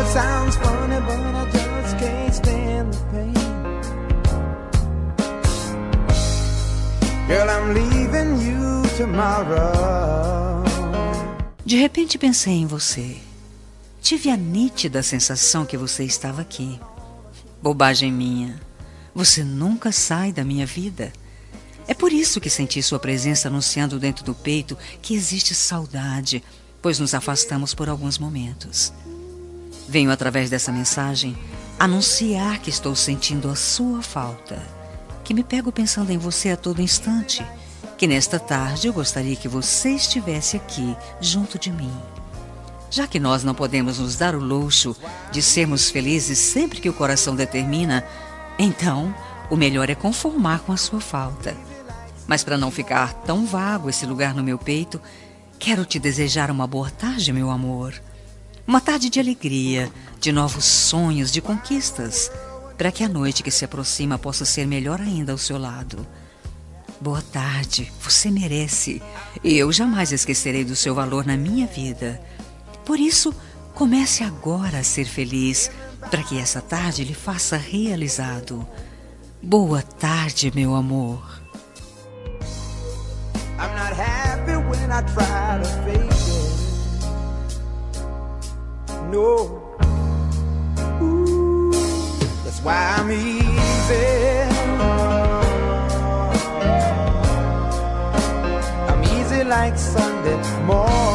sounds funny, but I just can't stand the pain. Girl, I'm leaving you tomorrow. De repente pensei em você. Tive a nítida sensação que você estava aqui. Bobagem minha. Você nunca sai da minha vida. É por isso que senti sua presença anunciando dentro do peito que existe saudade, pois nos afastamos por alguns momentos. Venho através dessa mensagem anunciar que estou sentindo a sua falta, que me pego pensando em você a todo instante, que nesta tarde eu gostaria que você estivesse aqui junto de mim. Já que nós não podemos nos dar o luxo de sermos felizes sempre que o coração determina, então o melhor é conformar com a sua falta. Mas para não ficar tão vago esse lugar no meu peito, quero te desejar uma boa tarde, meu amor. Uma tarde de alegria, de novos sonhos, de conquistas, para que a noite que se aproxima possa ser melhor ainda ao seu lado. Boa tarde, você merece. E eu jamais esquecerei do seu valor na minha vida. Por isso, comece agora a ser feliz, para que essa tarde lhe faça realizado. Boa tarde, meu amor. I'm not happy when I try to fake it. No. Ooh, that's why I'm easy. I'm easy like Sunday morning.